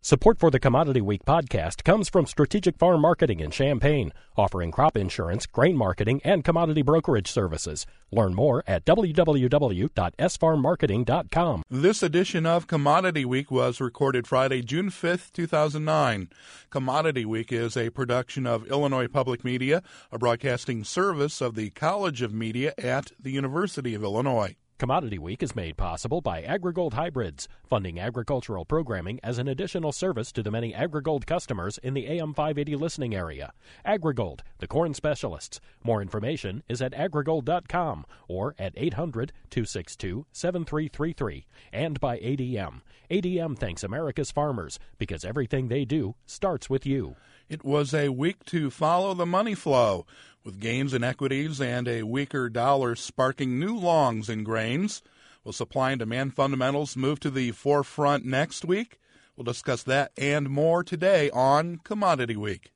Support for the Commodity Week podcast comes from Strategic Farm Marketing in Champaign, offering crop insurance, grain marketing, and commodity brokerage services. Learn more at www.sfarmmarketing.com. This edition of Commodity Week was recorded Friday, June 5th, 2009. Commodity Week is a production of Illinois Public Media, a broadcasting service of the College of Media at the University of Illinois. Commodity Week is made possible by AgriGold Hybrids, funding agricultural programming as an additional service to the many AgriGold customers in the AM 580 listening area. AgriGold, the corn specialists. More information is at agrigold.com or at 800-262-7333. And by ADM. ADM thanks America's farmers because everything they do starts with you. It was a week to follow the money flow, with gains in equities and a weaker dollar sparking new longs in grains. Will supply and demand fundamentals move to the forefront next week? We'll discuss that and more today on Commodity Week.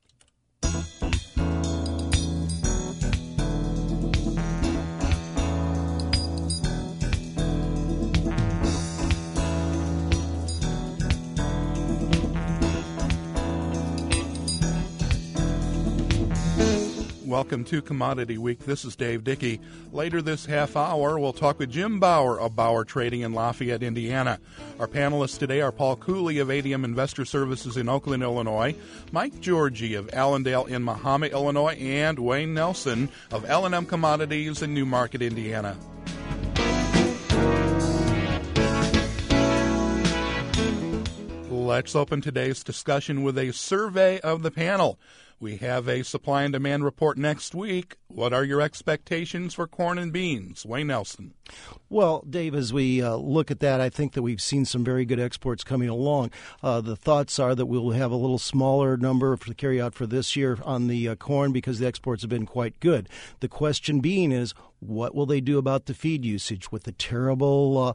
Welcome to Commodity Week. This is Dave Dickey. Later this half hour, we'll talk with Jim Bauer of Bauer Trading in Lafayette, Indiana. Our panelists today are Paul Cooley of ADM Investor Services in Oakland, Illinois, Mike Georgie of Allendale in Mahama, Illinois, and Wayne Nelson of L&M Commodities in Newmarket, Indiana. Let's open today's discussion with a survey of the panel. We have a supply and demand report next week. What are your expectations for corn and beans? Wayne Nelson. Well, Dave, as we look at that, I think that we've seen some very good exports coming along. The thoughts are that we'll have a little smaller number to carry out for this year on the corn because the exports have been quite good. The question being is, what will they do about the feed usage with the terrible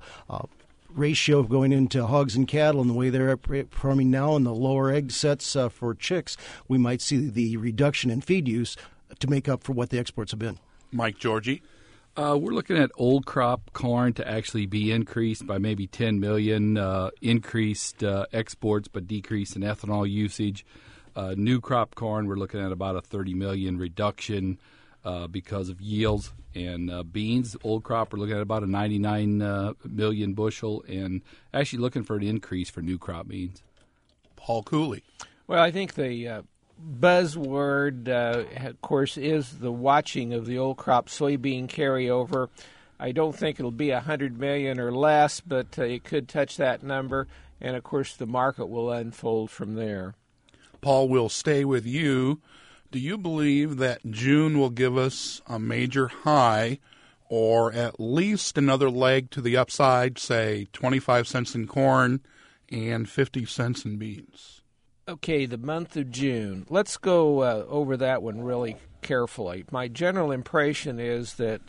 ratio going into hogs and cattle and the way they're performing now and the lower egg sets for chicks? We might see the reduction in feed use to make up for what the exports have been. Mike Georgie. We're looking at old crop corn to actually be increased by maybe 10 million, increased exports but decrease in ethanol usage. New crop corn, we're looking at about a 30 million reduction because of yields. And beans, old crop, we're looking at about a 99 million bushel, and actually looking for an increase for new crop beans. Paul Cooley. Well, I think the buzzword, of course, is the watching of the old crop soybean carryover. I don't think it'll be 100 million or less, but it could touch that number, and of course the market will unfold from there. Paul, will stay with you. Do you believe that June will give us a major high or at least another leg to the upside, say 25 cents in corn and 50 cents in beans? Okay, the month of June. Let's go over that one really carefully. My general impression is that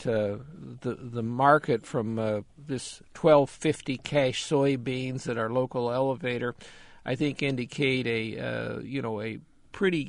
the market from this 1250 cash soybeans at our local elevator, I think indicate a pretty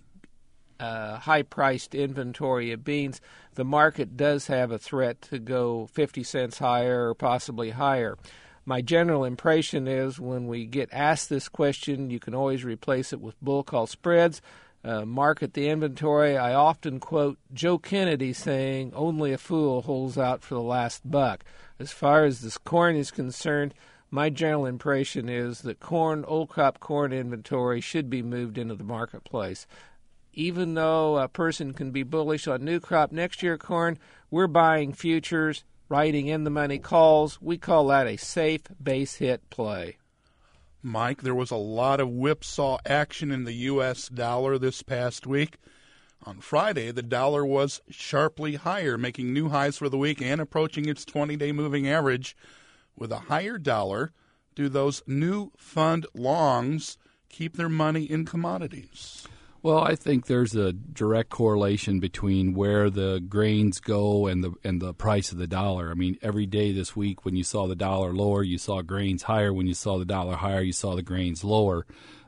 high-priced inventory of beans. The market does have a threat to go 50 cents higher or possibly higher. My general impression is when we get asked this question, you can always replace it with bull call spreads, market the inventory. I often quote Joe Kennedy saying, "Only a fool holds out for the last buck." As far as this corn is concerned, my general impression is that old crop corn inventory should be moved into the marketplace. Even though a person can be bullish on new crop next year corn, we're buying futures, writing in the money calls. We call that a safe base hit play. Mike, there was a lot of whipsaw action in the U.S. dollar this past week. On Friday, the dollar was sharply higher, making new highs for the week and approaching its 20-day moving average. With a higher dollar, do those new fund longs keep their money in commodities? Well, I think there's a direct correlation between where the grains go and the price of the dollar. I mean, every day this week when you saw the dollar lower, you saw grains higher. When you saw the dollar higher, you saw the grains lower.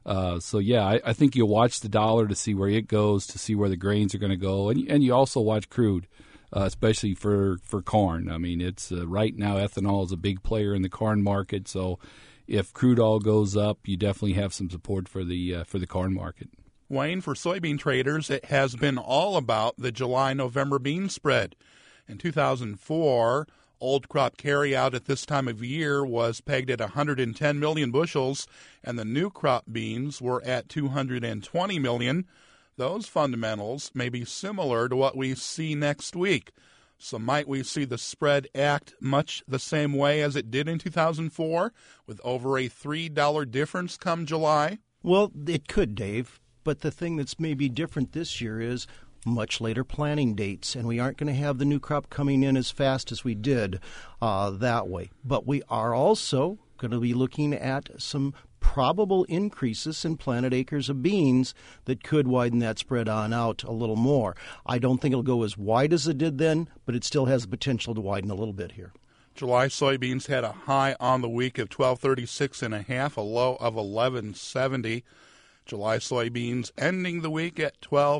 I think you'll watch the dollar to see where it goes, to see where the grains are going to go, and you also watch crude, especially for corn. I mean, it's right now ethanol is a big player in the corn market, so if crude oil goes up, you definitely have some support for the corn market. Wayne, for soybean traders, it has been all about the July-November bean spread. In 2004, old crop carryout at this time of year was pegged at 110 million bushels, and the new crop beans were at 220 million. Those fundamentals may be similar to what we see next week. So might we see the spread act much the same way as it did in 2004, with over a $3 difference come July? Well, it could, Dave. But the thing that's maybe different this year is much later planting dates, and we aren't going to have the new crop coming in as fast as we did that way. But we are also going to be looking at some probable increases in planted acres of beans that could widen that spread on out a little more. I don't think it'll go as wide as it did then, but it still has the potential to widen a little bit here. July soybeans had a high on the week of 1236.5, a low of 1170. July soybeans ending the week at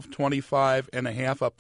1225.5, up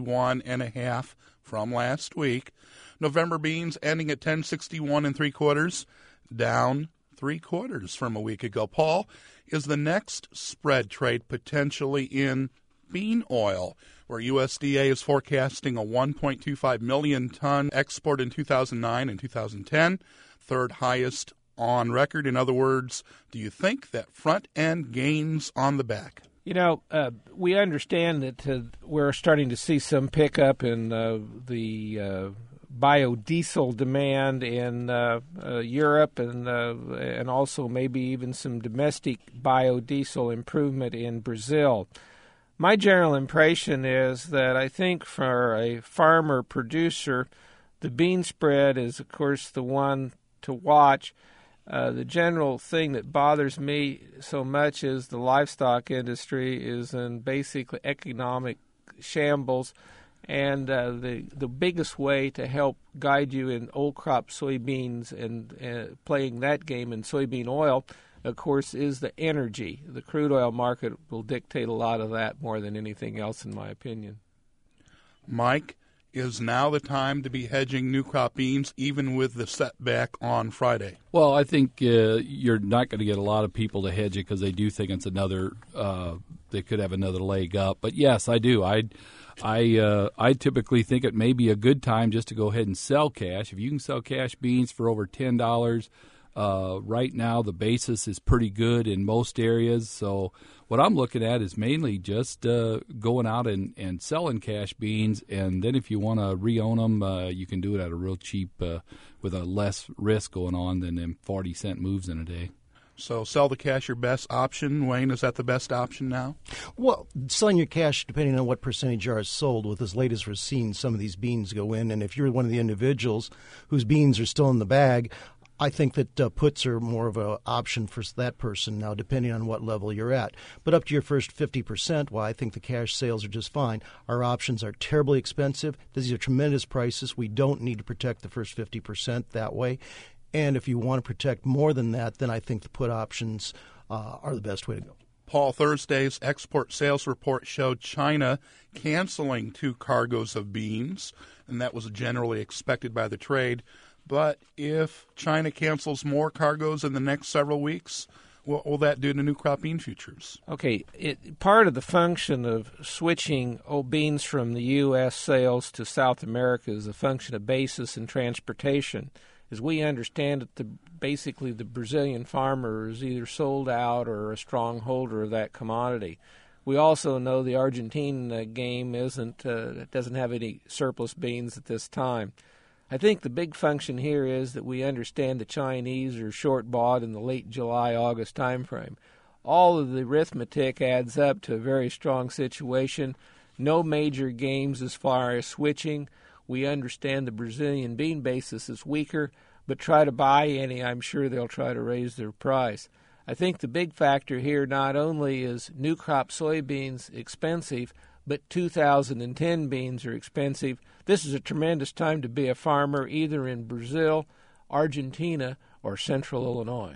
41.5 from last week. November beans ending at 1061 3/4, down 3/4 from a week ago. Paul, is the next spread trade potentially in bean oil, where USDA is forecasting a 1.25 million ton export in 2009 and 2010, third highest on record? In other words, do you think that front-end gains on the back? You know, we understand that we're starting to see some pickup in the biodiesel demand in Europe and also maybe even some domestic biodiesel improvement in Brazil. My general impression is that I think for a farmer-producer, the bean spread is, of course, the one to watch. The general thing that bothers me so much is the livestock industry is in basically economic shambles, and the biggest way to help guide you in old crop soybeans and playing that game in soybean oil, of course, is the energy. The crude oil market will dictate a lot of that more than anything else, in my opinion. Mike, is now the time to be hedging new crop beans, even with the setback on Friday? Well, I think you're not going to get a lot of people to hedge it because they do think it's another. They could have another leg up. But yes, I do. I typically think it may be a good time just to go ahead and sell cash. If you can sell cash beans for over $10. Right now, the basis is pretty good in most areas. So what I'm looking at is mainly just going out and selling cash beans. And then if you want to re-own them, you can do it at a real cheap with a less risk going on than them 40-cent moves in a day. So sell the cash your best option. Wayne, is that the best option now? Well, selling your cash, depending on what percentage are sold, with as late as we're seeing some of these beans go in. And if you're one of the individuals whose beans are still in the bag, I think that puts are more of an option for that person now, depending on what level you're at. But up to your first 50%, well, I think the cash sales are just fine. Our options are terribly expensive. These are tremendous prices. We don't need to protect the first 50% that way. And if you want to protect more than that, then I think the put options are the best way to go. Paul, Thursday's export sales report showed China canceling 2 cargoes of beans, and that was generally expected by the trade. But if China cancels more cargoes in the next several weeks, what will that do to new crop bean futures? Okay, part of the function of switching beans from the U.S. sales to South America is a function of basis and transportation. As we understand it, basically the Brazilian farmer is either sold out or a strong holder of that commodity. We also know the Argentine game doesn't have any surplus beans at this time. I think the big function here is that we understand the Chinese are short bought in the late July-August timeframe. All of the arithmetic adds up to a very strong situation. No major games as far as switching. We understand the Brazilian bean basis is weaker, but try to buy any, I'm sure they'll try to raise their price. I think the big factor here not only is new crop soybeans expensive, but 2010 beans are expensive. This is a tremendous time to be a farmer, either in Brazil, Argentina, or Central Illinois.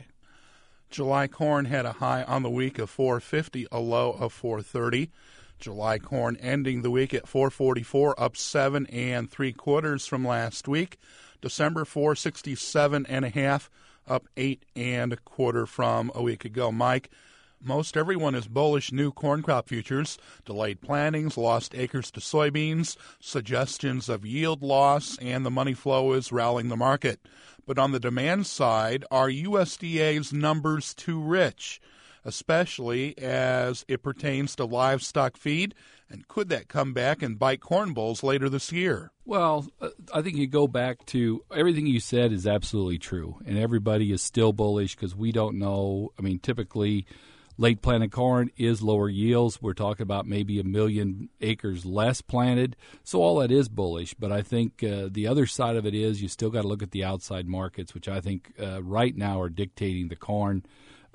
July corn had a high on the week of 450, a low of 430. July corn ending the week at 444, up 7 3/4 from last week. December 467.5, up 8 1/4 from a week ago. Mike, most everyone is bullish new corn crop futures, delayed plantings, lost acres to soybeans, suggestions of yield loss, and the money flow is rallying the market. But on the demand side, are USDA's numbers too rich, especially as it pertains to livestock feed? And could that come back and bite corn bulls later this year? Well, I think you go back to everything you said is absolutely true, and everybody is still bullish because we don't know. I mean, typically late planted corn is lower yields. We're talking about maybe 1 million acres less planted. So all that is bullish. But I think the other side of it is you still got to look at the outside markets, which I think right now are dictating the corn.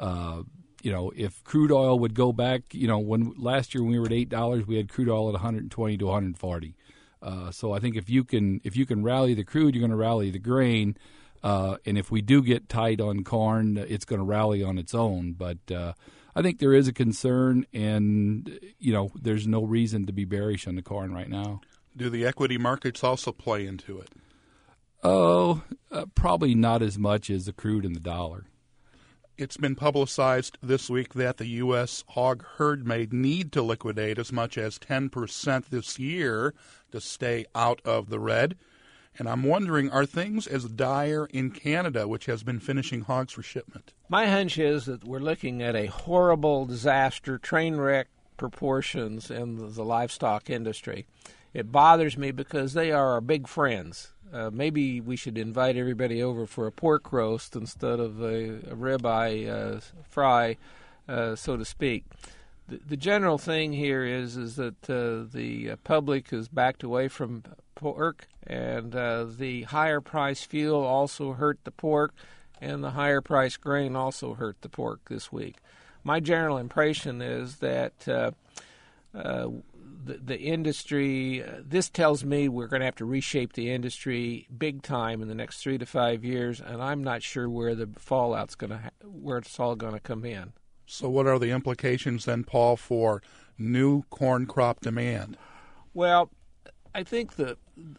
If crude oil would go back, when last year when we were at $8, we had crude oil at 120 to 140. So I think if you can rally the crude, you're going to rally the grain. And if we do get tight on corn, it's going to rally on its own. But I think there is a concern, and, there's no reason to be bearish on the corn right now. Do the equity markets also play into it? Oh, probably not as much as the crude and the dollar. It's been publicized this week that the U.S. hog herd may need to liquidate as much as 10% this year to stay out of the red. And I'm wondering, are things as dire in Canada, which has been finishing hogs for shipment? My hunch is that we're looking at a horrible disaster, train wreck proportions in the livestock industry. It bothers me because they are our big friends. Maybe we should invite everybody over for a pork roast instead of a ribeye fry, so to speak. The general thing here is that the public has backed away from pork, and the higher price fuel also hurt the pork, and the higher price grain also hurt the pork this week. My general impression is that the industry, this tells me we're going to have to reshape the industry big time in the next 3 to 5 years, and I'm not sure where the fallout's where it's all going to come in. So what are the implications then, Paul, for new corn crop demand? Well, I think the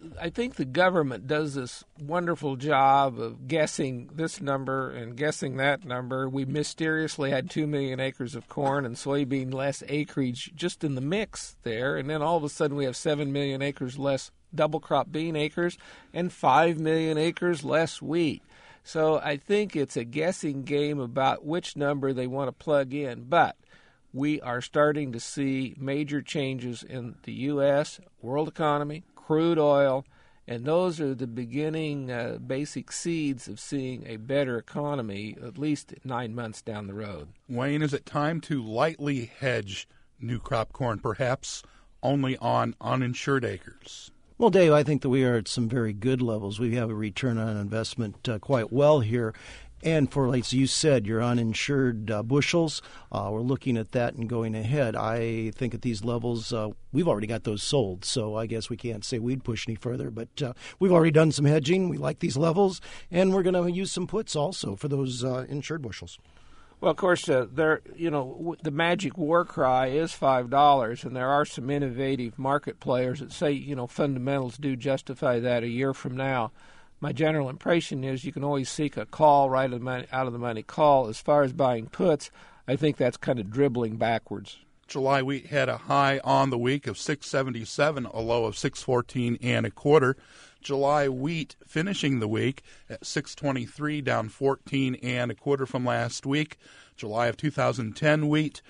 government does this wonderful job of guessing this number and guessing that number. We mysteriously had 2 million acres of corn and soybean less acreage just in the mix there, and then all of a sudden we have 7 million acres less double crop bean acres and 5 million acres less wheat. So I think it's a guessing game about which number they want to plug in. But we are starting to see major changes in the U.S., world economy, crude oil, and those are the beginning basic seeds of seeing a better economy at least 9 months down the road. Wayne, is it time to lightly hedge new crop corn, perhaps only on uninsured acres? Well, Dave, I think that we are at some very good levels. We have a return on investment quite well here. And for, like you said, your uninsured bushels, we're looking at that and going ahead. I think at these levels, we've already got those sold, so I guess we can't say we'd push any further. But we've already done some hedging. We like these levels, and we're going to use some puts also for those insured bushels. Well, of course, the magic war cry is $5, and there are some innovative market players that say, fundamentals do justify that a year from now. My general impression is you can always seek a call out of the money call. As far as buying puts, I think that's kind of dribbling backwards. July wheat had a high on the week of 677, a low of 614 1/4. July wheat finishing the week at 623, down 14 1/4 from last week. July of 2010 wheat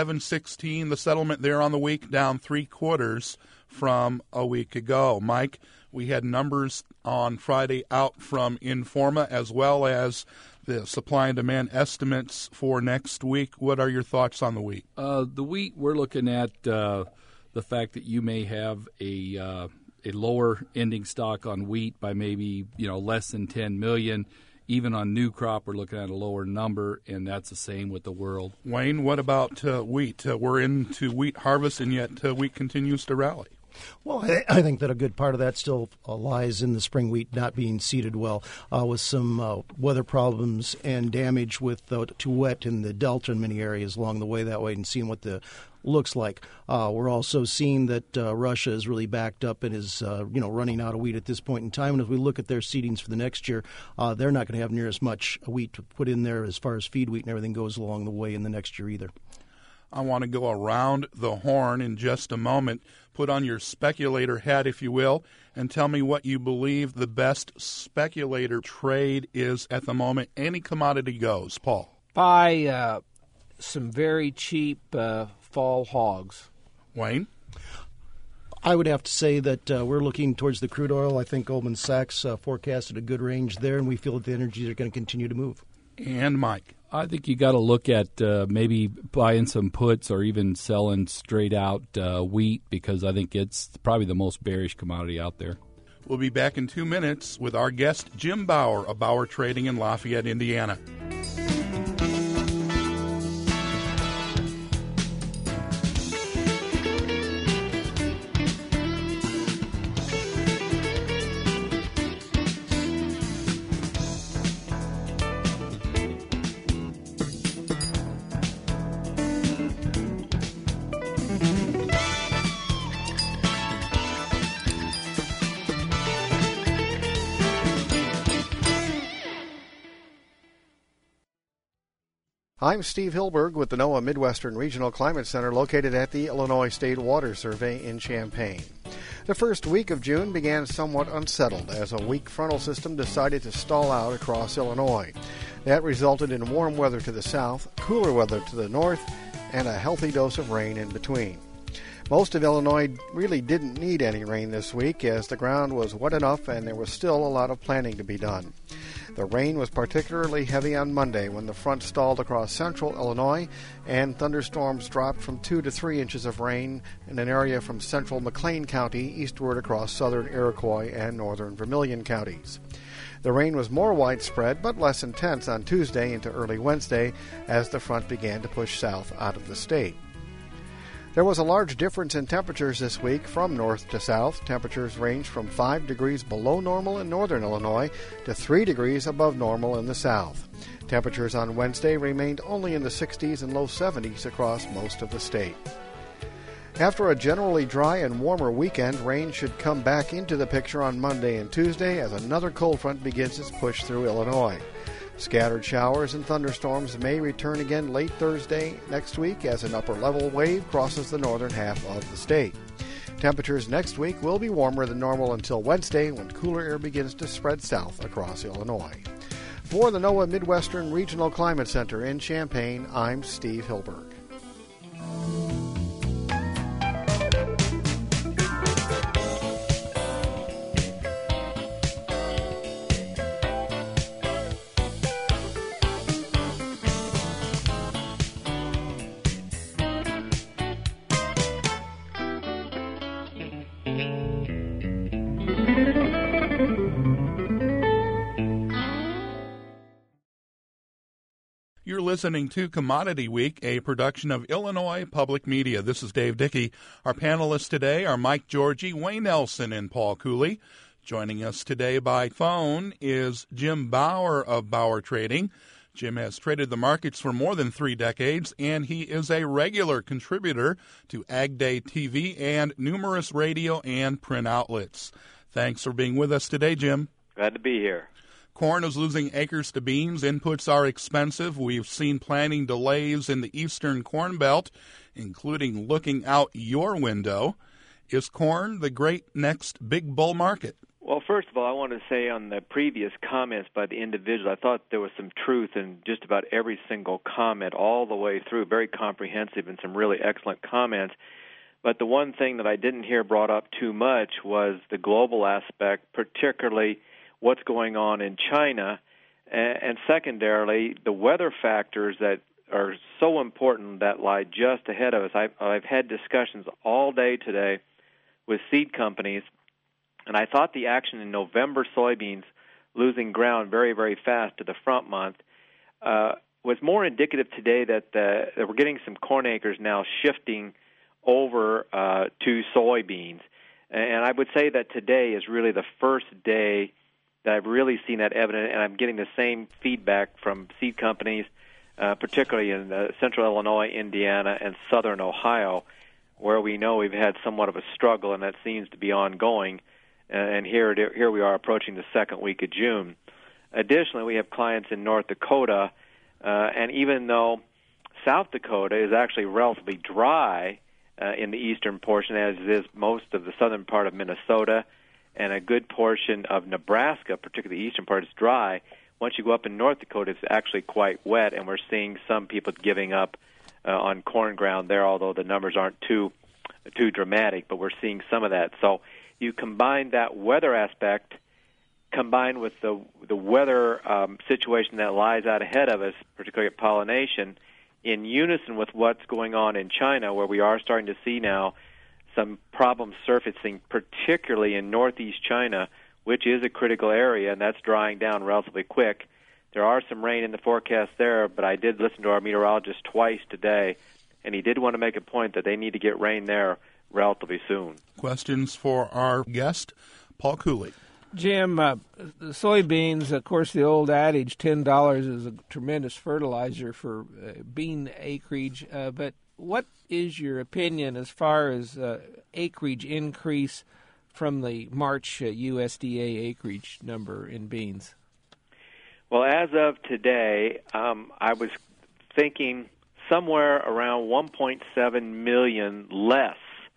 716, the settlement there on the week down 3/4 from a week ago. Mike, we had numbers on Friday out from Informa as well as the supply and demand estimates for next week. What are your thoughts on the wheat? The wheat, we're looking at the fact that you may have a lower ending stock on wheat by maybe less than 10 million. Even on new crop, we're looking at a lower number, and that's the same with the world. Wayne, what about wheat? We're into wheat harvest, and yet wheat continues to rally. Well, I think that a good part of that still lies in the spring wheat not being seeded well, with some weather problems and damage with too wet in the delta in many areas along the way that way, and seeing what the looks like. We're also seeing that Russia is really backed up and is running out of wheat at this point in time. And as we look at their seedings for the next year, they're not going to have near as much wheat to put in there as far as feed wheat and everything goes along the way in the next year either. I want to go around the horn in just a moment. Put on your speculator hat, if you will, and tell me what you believe the best speculator trade is at the moment. Any commodity goes. Paul. Buy some very cheap fall hogs. Wayne? I would have to say that we're looking towards the crude oil. I think Goldman Sachs forecasted a good range there, and we feel that the energies are going to continue to move. And Mike? I think you got to look at maybe buying some puts or even selling straight out wheat, because I think it's probably the most bearish commodity out there. We'll be back in 2 minutes with our guest, Jim Bauer of Bauer Trading in Lafayette, Indiana. I'm Steve Hilberg with the NOAA Midwestern Regional Climate Center located at the Illinois State Water Survey in Champaign. The first week of June began somewhat unsettled as a weak frontal system decided to stall out across Illinois. That resulted in warm weather to the south, cooler weather to the north, and a healthy dose of rain in between. Most of Illinois really didn't need any rain this week as the ground was wet enough and there was still a lot of planting to be done. The rain was particularly heavy on Monday when the front stalled across central Illinois and thunderstorms dropped from 2 to 3 inches of rain in an area from central McLean County eastward across southern Iroquois and northern Vermilion counties. The rain was more widespread but less intense on Tuesday into early Wednesday as the front began to push south out of the state. There was a large difference in temperatures this week from north to south. Temperatures ranged from 5 degrees below normal in northern Illinois to 3 degrees above normal in the south. Temperatures on Wednesday remained only in the 60s and low 70s across most of the state. After a generally dry and warmer weekend, rain should come back into the picture on Monday and Tuesday as another cold front begins its push through Illinois. Scattered showers and thunderstorms may return again late Thursday next week as an upper-level wave crosses the northern half of the state. Temperatures next week will be warmer than normal until Wednesday when cooler air begins to spread south across Illinois. For the NOAA Midwestern Regional Climate Center in Champaign, I'm Steve Hilberg. You're listening to Commodity Week, a production of Illinois Public Media. This is Dave Dickey. Our panelists today are Mike Georgie, Wayne Nelson, and Paul Cooley. Joining us today by phone is Jim Bauer of Bauer Trading. Jim has traded the markets for more than 3 decades, and he is a regular contributor to Ag Day TV and numerous radio and print outlets. Thanks for being with us today, Jim. Glad to be here. Corn is losing acres to beans. Inputs are expensive. We've seen planting delays in the eastern Corn Belt, including looking out your window. Is corn the great next big bull market? Well, first of all, I want to say on the previous comments by the individual, I thought there was some truth in just about every single comment all the way through, very comprehensive and some really excellent comments. But the one thing that I didn't hear brought up too much was the global aspect, particularly what's going on in China, and secondarily, the weather factors that are so important that lie just ahead of us. I've had discussions all day today with seed companies, and I thought the action in November soybeans losing ground very, very fast to the front month was more indicative today that we're getting some corn acres now shifting over to soybeans. And I would say that today is really the first day that I've really seen that evidence, and I'm getting the same feedback from seed companies, particularly in central Illinois, Indiana, and southern Ohio, where we know we've had somewhat of a struggle, and that seems to be ongoing. And here we are approaching the second week of June. Additionally, we have clients in North Dakota, and even though South Dakota is actually relatively dry in the eastern portion, as is most of the southern part of Minnesota, and a good portion of Nebraska, particularly the eastern part, is dry. Once you go up in North Dakota, it's actually quite wet, and we're seeing some people giving up on corn ground there, although the numbers aren't too dramatic, but we're seeing some of that. So you combine that weather aspect combined with the weather situation that lies out ahead of us, particularly at pollination, in unison with what's going on in China, where we are starting to see now some problems surfacing, particularly in northeast China, which is a critical area, and that's drying down relatively quick. There are some rain in the forecast there, but I did listen to our meteorologist twice today, and he did want to make a point that they need to get rain there relatively soon. Questions for our guest, Paul Cooley. Jim, the soybeans, of course, the old adage, $10 is a tremendous fertilizer for bean acreage, but what is your opinion as far as acreage increase from the March USDA acreage number in beans? Well, as of today, I was thinking somewhere around 1.7 million less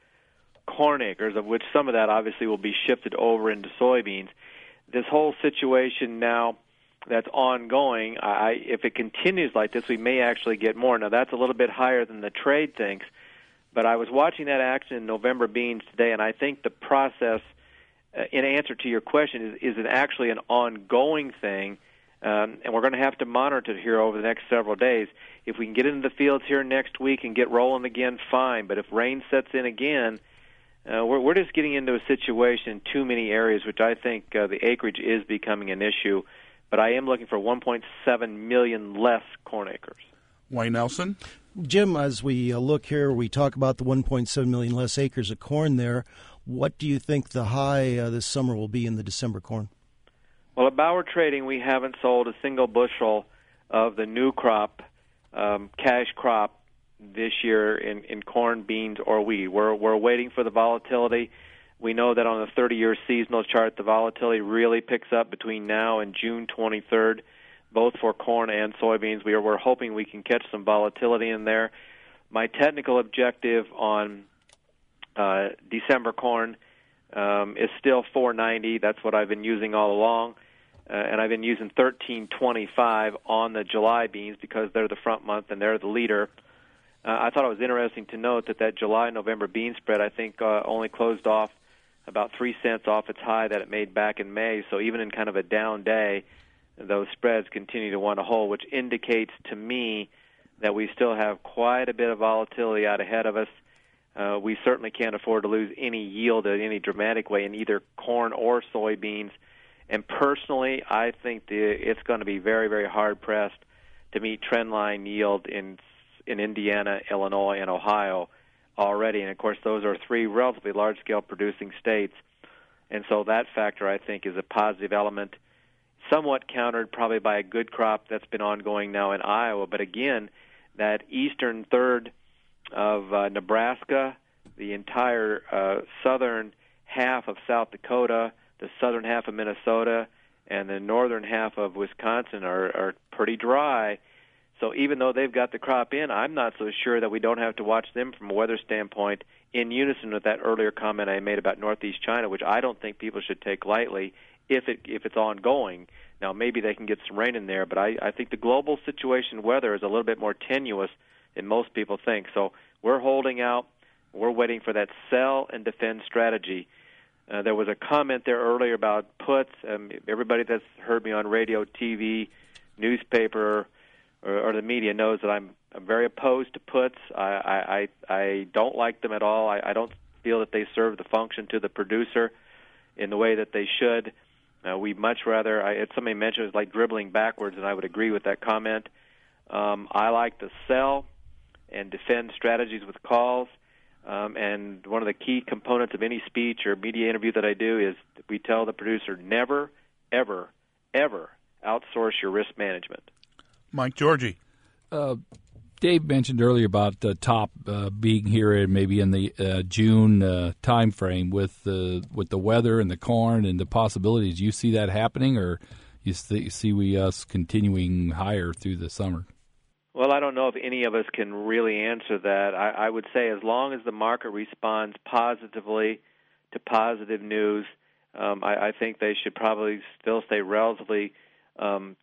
corn acres, of which some of that obviously will be shifted over into soybeans. This whole situation now that's ongoing, if it continues like this, we may actually get more. Now, that's a little bit higher than the trade thinks, but I was watching that action in November beans today, and I think the process, in answer to your question, is it actually an ongoing thing, and we're going to have to monitor it here over the next several days. If we can get into the fields here next week and get rolling again, fine, but if rain sets in again, we're just getting into a situation in too many areas, which I think the acreage is becoming an issue. But I am looking for 1.7 million less corn acres. Wayne Nelson? Jim, as we look here, we talk about the 1.7 million less acres of corn there. What do you think the high this summer will be in the December corn? Well, at Bauer Trading, we haven't sold a single bushel of the new crop, cash crop, this year in corn, beans, or wheat. We're waiting for the volatility. We know that on the 30-year seasonal chart, the volatility really picks up between now and June 23rd, both for corn and soybeans. We're hoping we can catch some volatility in there. My technical objective on December corn is still 490. That's what I've been using all along. And I've been using 1325 on the July beans because they're the front month and they're the leader. I thought it was interesting to note that July-November bean spread, I think, only closed off about 3 cents off its high that it made back in May. So even in kind of a down day, those spreads continue to want to hold, which indicates to me that we still have quite a bit of volatility out ahead of us. We certainly can't afford to lose any yield in any dramatic way in either corn or soybeans. And personally, I think it's going to be very, very hard-pressed to meet trendline yield in Indiana, Illinois, and Ohio already. And, of course, those are three relatively large-scale producing states. And so that factor, I think, is a positive element, somewhat countered probably by a good crop that's been ongoing now in Iowa. But, again, that eastern third of Nebraska, the entire southern half of South Dakota, the southern half of Minnesota, and the northern half of Wisconsin are pretty dry. So even though they've got the crop in, I'm not so sure that we don't have to watch them from a weather standpoint in unison with that earlier comment I made about northeast China, which I don't think people should take lightly if it's ongoing. Now, maybe they can get some rain in there, but I think the global situation weather is a little bit more tenuous than most people think. So we're holding out. We're waiting for that sell and defend strategy. There was a comment there earlier about puts. Everybody that's heard me on radio, TV, newspaper, or the media knows that I'm very opposed to puts. I don't like them at all. I don't feel that they serve the function to the producer in the way that they should. We'd much rather, somebody mentioned it was like dribbling backwards, and I would agree with that comment. I like to sell and defend strategies with calls. And one of the key components of any speech or media interview that I do is we tell the producer, never, ever, ever outsource your risk management. Mike Georgie. Dave mentioned earlier about top being here maybe in the June time frame with the weather and the corn and the possibilities. Do you see that happening, or you see us continuing higher through the summer? Well, I don't know if any of us can really answer that. I would say as long as the market responds positively to positive news, I think they should probably still stay relatively kind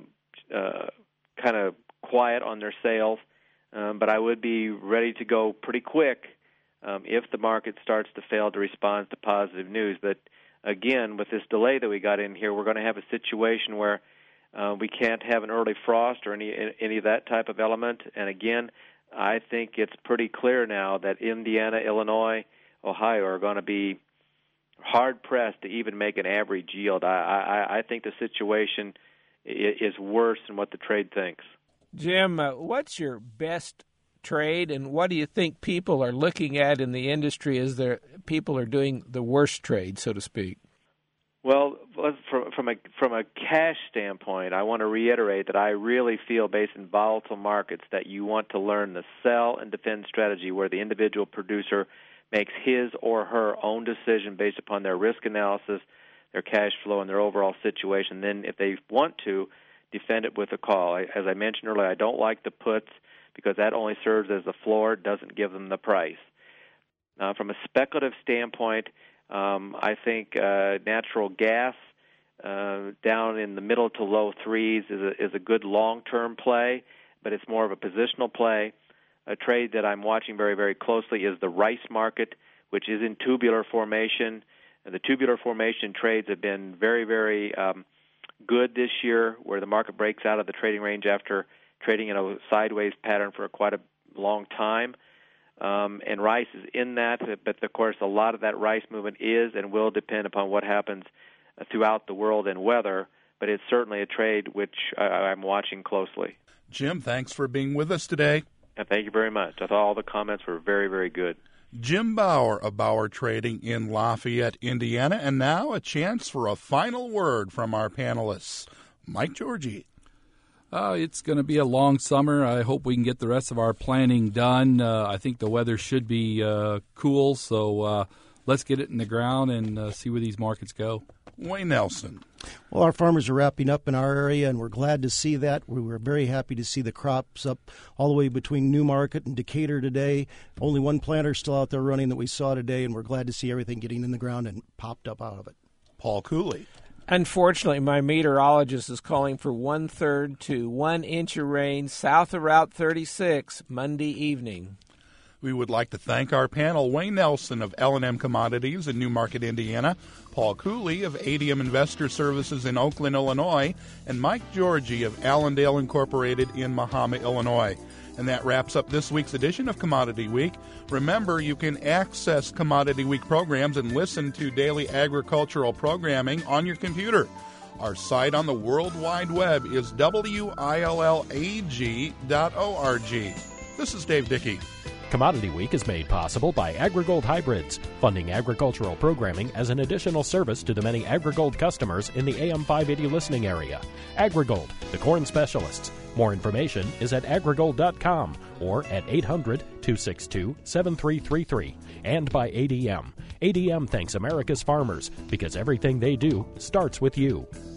of quiet on their sales. But I would be ready to go pretty quick if the market starts to fail to respond to positive news. But again, with this delay that we got in here, we're going to have a situation where we can't have an early frost or any of that type of element. And again, I think it's pretty clear now that Indiana, Illinois, Ohio are going to be hard-pressed to even make an average yield. I think the situation is worse than what the trade thinks. Jim, what's your best trade, and what do you think people are looking at in the industry as people are doing the worst trade, so to speak? Well, from a cash standpoint, I want to reiterate that I really feel, based in volatile markets, that you want to learn the sell and defend strategy, where the individual producer makes his or her own decision based upon their risk analysis, their cash flow, and their overall situation. Then, if they want to, defend it with a call. As I mentioned earlier, I don't like the puts because that only serves as the floor, doesn't give them the price. From a speculative standpoint, I think natural gas down in the middle to low threes is a good long-term play, but it's more of a positional play. A trade that I'm watching very, very closely is the rice market, which is in tubular formation. And the tubular formation trades have been very, very good this year, where the market breaks out of the trading range after trading in a sideways pattern for quite a long time. And rice is in that, but of course a lot of that rice movement is and will depend upon what happens throughout the world and weather, but it's certainly a trade which I'm watching closely. Jim, thanks for being with us today. And thank you very much. I thought all the comments were very, very good. Jim Bauer of Bauer Trading in Lafayette, Indiana. And now a chance for a final word from our panelists. Mike Georgie. It's going to be a long summer. I hope we can get the rest of our planning done. I think the weather should be cool, so let's get it in the ground and see where these markets go. Wayne Nelson. Well, our farmers are wrapping up in our area, and we're glad to see that. We were very happy to see the crops up all the way between Newmarket and Decatur today. Only one planter still out there running that we saw today, and we're glad to see everything getting in the ground and popped up out of it. Paul Cooley. Unfortunately, my meteorologist is calling for 1/3 to 1 inch of rain south of Route 36 Monday evening. We would like to thank our panel, Wayne Nelson of L&M Commodities in Newmarket, Indiana, Paul Cooley of ADM Investor Services in Oakland, Illinois, and Mike Georgie of Allendale Incorporated in Mahama, Illinois. And that wraps up this week's edition of Commodity Week. Remember, you can access Commodity Week programs and listen to daily agricultural programming on your computer. Our site on the World Wide Web is WILLAG.org. This is Dave Dickey. Commodity Week is made possible by AgriGold Hybrids, funding agricultural programming as an additional service to the many AgriGold customers in the AM 580 listening area. AgriGold, the corn specialists. More information is at agrigold.com or at 800-262-7333. And by ADM. ADM thanks America's farmers because everything they do starts with you.